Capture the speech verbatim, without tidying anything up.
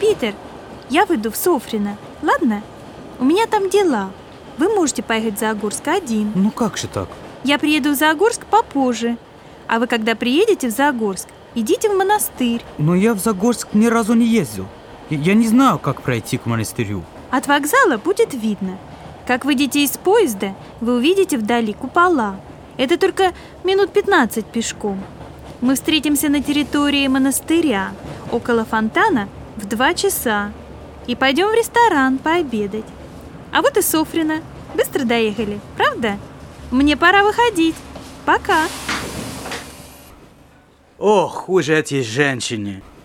Питер, я выйду в Софрино, ладно? У меня там дела. Вы можете поехать в Загорск один. Ну как же так? Я приеду в Загорск попозже. А вы, когда приедете в Загорск, идите в монастырь. Но я в Загорск ни разу не ездил. Я не знаю, как пройти к монастырю. От вокзала будет видно. Как выйдете из поезда, вы увидите вдали купола. Это только минут пятнадцать пешком. Мы встретимся на территории монастыря, около фонтана, в два часа. И пойдем в ресторан пообедать. А вот и Софрино. Быстро доехали, правда? Мне пора выходить. Пока. Ох, уж эти женщины.